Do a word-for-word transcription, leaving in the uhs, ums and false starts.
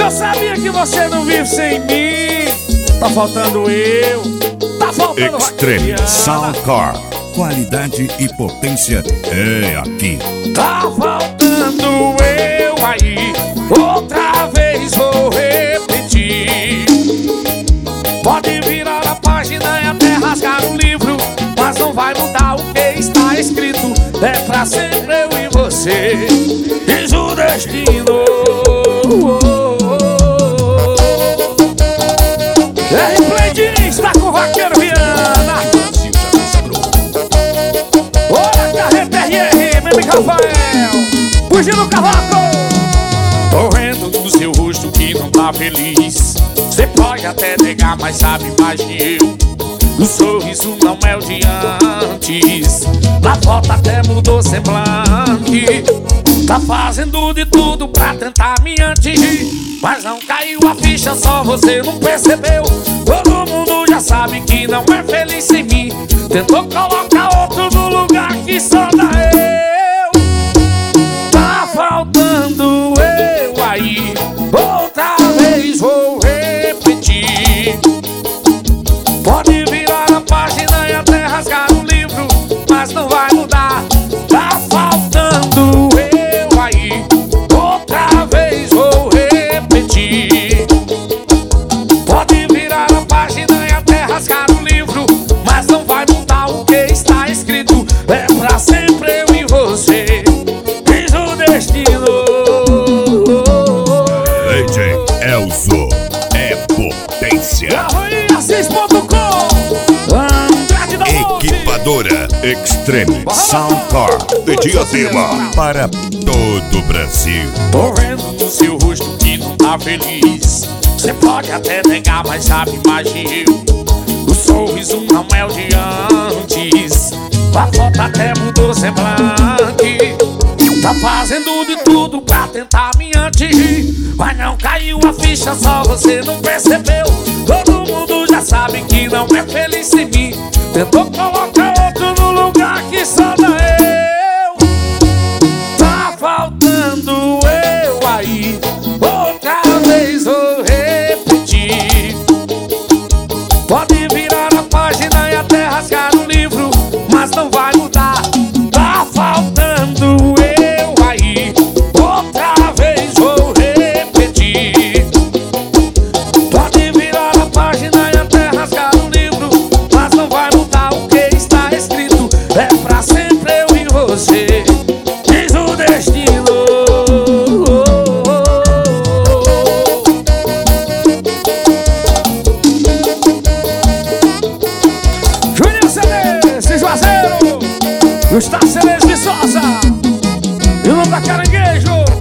Eu sabia que você não vive sem mim. Tá faltando eu, tá faltando Extreme Soundcar. Qualidade e potência é aqui. Tá faltando eu aí. Outra vez vou repetir. Pode virar a página e até rasgar o livro, mas não vai mudar o que está escrito. É pra sempre eu e você, diz o destino. R-Play diz, tá com o Vaqueiro Viana. Olha a carreta R R, meu amigo Rafael, fugindo o cavaco. Tô vendo no seu rosto que não tá feliz. Cê pode até negar, mas sabe mais que eu. O sorriso não é o de antes. Na foto até mudou semblante. Tá fazendo de tudo pra tentar me atingir, mas não caiu a ficha, só você não percebeu. Todo mundo já sabe que não é feliz sem mim. Tentou colocar outro no lugar que só dá eu. Tá faltando eu aí. Outra vez vou repetir. Pode virar a página e até rasgar o livro, mas não vai mudar. Tá faltando eu aí. Outra vez vou repetir. Pode virar a página e até rasgar o livro, mas não vai mudar o que está escrito. É pra sempre eu e você, diz o destino. D J Elzo é potência. Equipadora Extreme Soundcar de Diadema para todo o Brasil. Tô vendo no seu rosto que não tá feliz. Cê pode até negar, mas sabe mais que eu. O sorriso não é o de antes. A foto até mudou semblante. Tá fazendo de tudo pra tentar me atingir, mas não caiu a ficha, só você não percebeu. Todo mundo já sabe que não é feliz sem mim. Tentou colocar outro no lugar que só dá eu. Tá faltando eu aí. Outra vez vou repetir. Pode virar a página e até rasgar o livro, mas não vai mudar. Tá faltando eu aí. Outra vez vou repetir. Pode virar a página e até rasgar o livro, mas não vai mudar o que está escrito. É pra sempre eu e você, diz o destino. Juninho C D, se Juazeiro, Gustavo Cerejo Viçosa e o nome da Caranguejo.